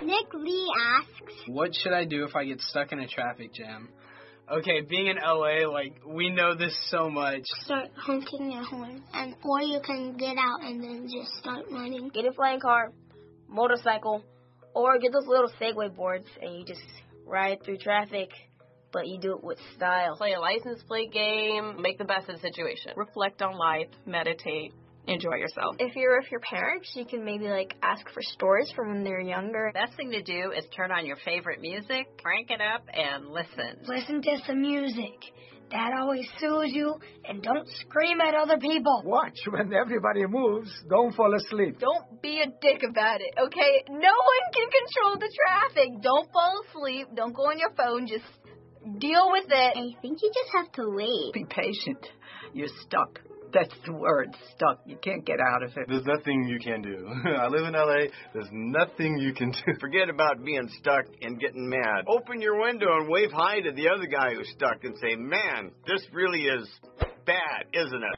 Nick Lee asks, what should I do if I get stuck in a traffic jam? Okay, being in LA, we know this so much. Start honking your horn, or you can get out and then just start running. Get a flying car, motorcycle, or get those little Segway boards and you just ride through traffic, but you do it with style. Play a license plate game, make the best of the situation. Reflect on life, meditate, enjoy yourself. If you're with your parents, you can maybe ask for stories from when they're younger. Best thing to do is turn on your favorite music, crank it up, and listen. Listen to some music. That always soothes you, and don't scream at other people. Watch when everybody moves. Don't fall asleep. Don't be a dick about it, okay? No one can control the traffic. Don't fall asleep. Don't go on your phone. Just deal with it. I think you just have to wait. Be patient. You're stuck. That's the word, stuck. You can't get out of it. There's nothing you can do. I live in L.A. There's nothing you can do. Forget about being stuck and getting mad. Open your window and wave hi to the other guy who's stuck and say, man, this really is bad, isn't it?